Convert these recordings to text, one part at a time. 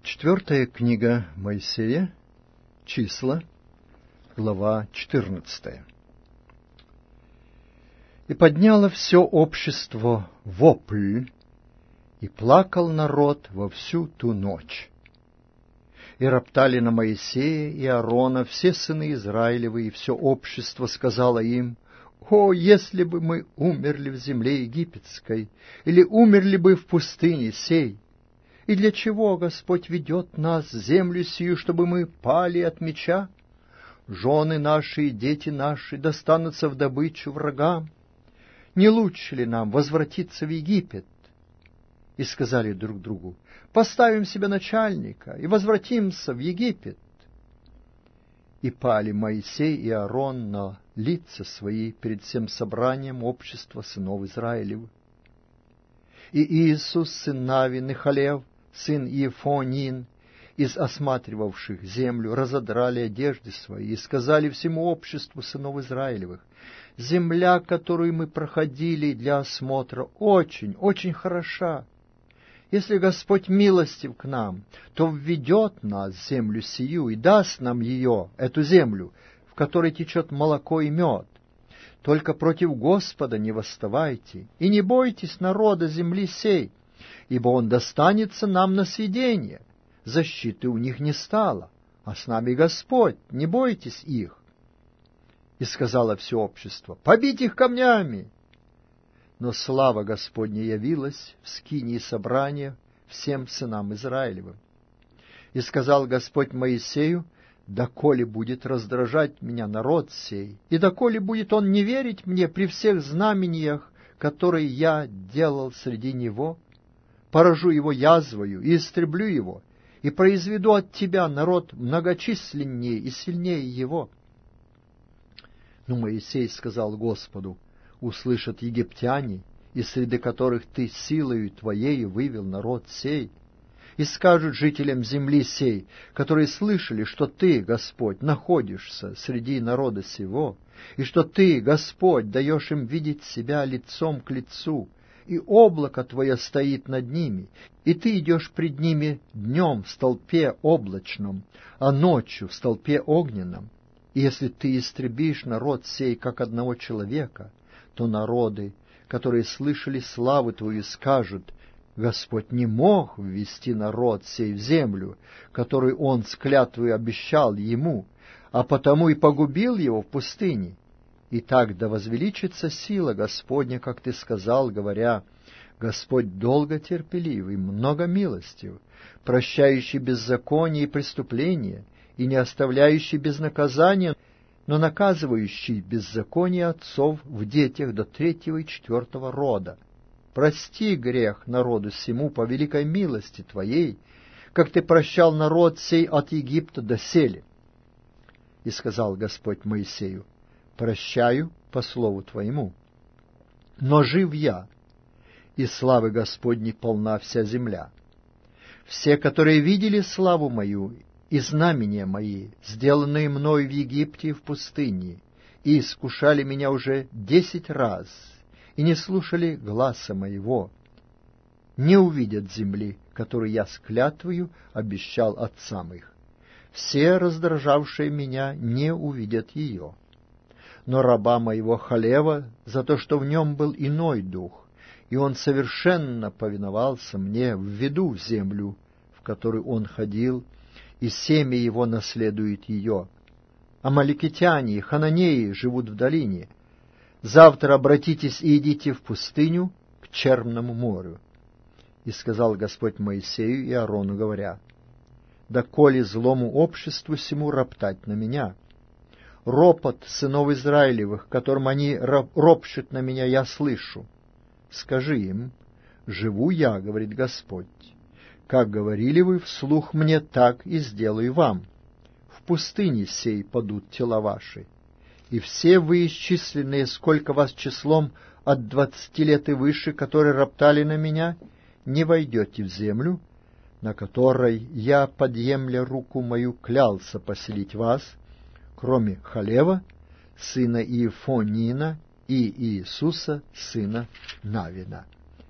Четвертая книга Моисея, Числа, глава 14. «И подняло все общество вопль, и плакал народ во всю ту ночь. И роптали на Моисея и Аарона все сыны Израилевы, и все общество сказало им: «О, если бы мы умерли в земле египетской, или умерли бы в пустыне сей! И для чего Господь ведет нас в землю сию, чтобы мы пали от меча? Жены наши и дети наши достанутся в добычу врагам. Не лучше ли нам возвратиться в Египет?» И сказали друг другу: «Поставим себе начальника и возвратимся в Египет». И пали Моисей и Аарон на лица свои перед всем собранием общества сынов Израилевых. И Иисус, сын Навин, и Халев, сын Иефонин, из осматривавших землю, разодрали одежды свои и сказали всему обществу сынов Израилевых: «Земля, которую мы проходили для осмотра, очень, очень хороша. Если Господь милостив к нам, то введет нас в землю сию и даст нам ее, эту землю, в которой течет молоко и мед. Только против Господа не восставайте, и не бойтесь народа земли сей, ибо он достанется нам на съедение. Защиты у них не стало, а с нами Господь, не бойтесь их». И сказала все общество: «Побить их камнями!» Но слава Господня явилась в скинии собрания всем сынам Израилевым. И сказал Господь Моисею: «Доколе будет раздражать меня народ сей, и доколе будет он не верить мне при всех знамениях, которые я делал среди него, поражу его язвою и истреблю его, и произведу от тебя народ многочисленнее и сильнее его». Но Моисей сказал Господу: «Услышат египтяне, из среды которых ты силою твоею вывел народ сей, и скажут жителям земли сей, которые слышали, что ты, Господь, находишься среди народа сего, и что ты, Господь, даешь им видеть себя лицом к лицу, и облако твое стоит над ними, и ты идешь пред ними днем в столпе облачном, а ночью в столпе огненном. И если ты истребишь народ сей, как одного человека, то народы, которые слышали славу твою, скажут: Господь не мог ввести народ сей в землю, которую он с клятвой обещал ему, а потому и погубил его в пустыне. И так да возвеличится сила Господня, как ты сказал, говоря: Господь долго терпеливый, много милостив, прощающий беззаконие и преступления, и не оставляющий без наказания, но наказывающий беззаконие отцов в детях до 3-го и 4-го рода. Прости грех народу сему по великой милости Твоей, как Ты прощал народ сей от Египта доселе». И сказал Господь Моисею: «Прощаю по слову Твоему. Но жив я, и славы Господней полна вся земля. Все, которые видели славу мою и знамения мои, сделанные мною в Египте и в пустыне, и искушали меня уже 10 раз, и не слушали гласа моего, не увидят земли, которую я с клятвою обещал отцам их. Все, раздражавшие меня, не увидят ее. Но раба моего Халева, за то, что в нем был иной дух, и он совершенно повиновался мне, введу в землю, в которую он ходил, и семя его наследует ее. Амаликитяне и хананеи живут в долине. Завтра обратитесь и идите в пустыню к Черному морю». И сказал Господь Моисею и Аарону, говоря: «Доколе злому обществу сему роптать на меня? Ропот сынов Израилевых, которым они ропщут на меня, я слышу. Скажи им: живу я, говорит Господь, как говорили вы вслух мне, так и сделаю вам. В пустыне сей падут тела ваши, и все вы исчисленные, сколько вас числом от 20 лет и выше, которые роптали на меня, не войдете в землю, на которой я, подъемля руку мою, клялся поселить вас, кроме Халева, сына Иефонина, и Иисуса, сына Навина».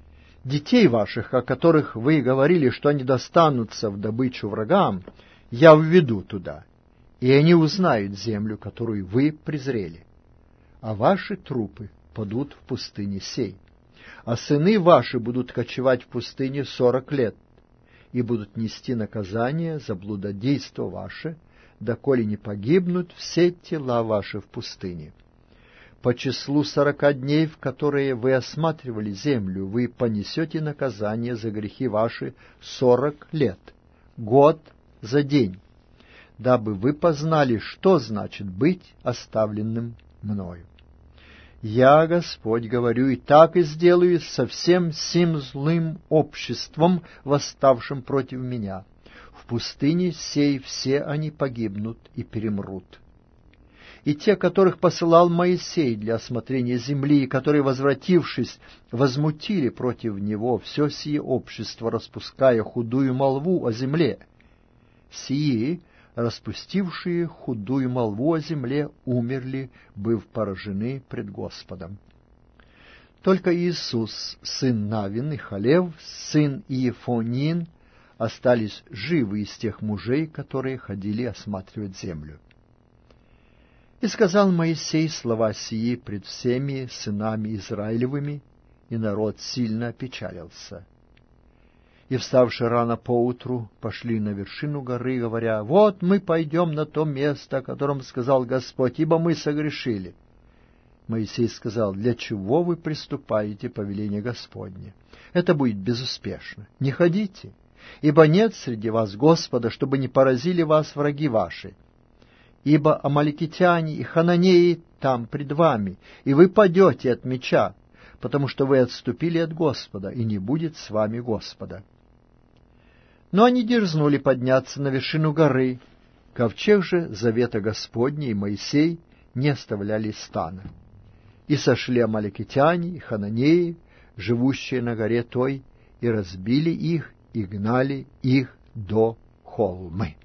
Детей ваших, о которых вы говорили, что они достанутся в добычу врагам, я введу туда, и они узнают землю, которую вы презрели. А ваши трупы падут в пустыне сей, а сыны ваши будут кочевать в пустыне 40 лет, и будут нести наказание за блудодейство ваше, доколе не погибнут все тела ваши в пустыне. По числу 40 дней, в которые вы осматривали землю, вы понесете наказание за грехи ваши 40 лет, год за день, дабы вы познали, что значит быть оставленным мною. Я, Господь, говорю, и так и сделаю со всем сим злым обществом, восставшим против меня. В пустыне сей все они погибнут и перемрут. И те, которых посылал Моисей для осмотрения земли, и которые, возвратившись, возмутили против него все сие общество, распуская худую молву о земле, сии, распустившие худую молву о земле, умерли, быв поражены пред Господом. Только Иисус, сын Навин и Халев, сын Иефонин, остались живы из тех мужей, которые ходили осматривать землю. И сказал Моисей слова сии пред всеми сынами Израилевыми, и народ сильно опечалился. И, вставши рано поутру, пошли на вершину горы, говоря: «Вот мы пойдем на то место, о котором сказал Господь, ибо мы согрешили». Моисей сказал: «Для чего вы приступаете повеление Господне? Это будет безуспешно. Не ходите, ибо нет среди вас Господа, чтобы не поразили вас враги ваши. Ибо амаликитяне и хананеи там пред вами, и вы падете от меча, потому что вы отступили от Господа, и не будет с вами Господа». Но они дерзнули подняться на вершину горы. Ковчег же завета Господня и Моисей не оставляли стана. И сошли амаликитяне и хананеи, живущие на горе той, и разбили их, и гнали их до Холмы.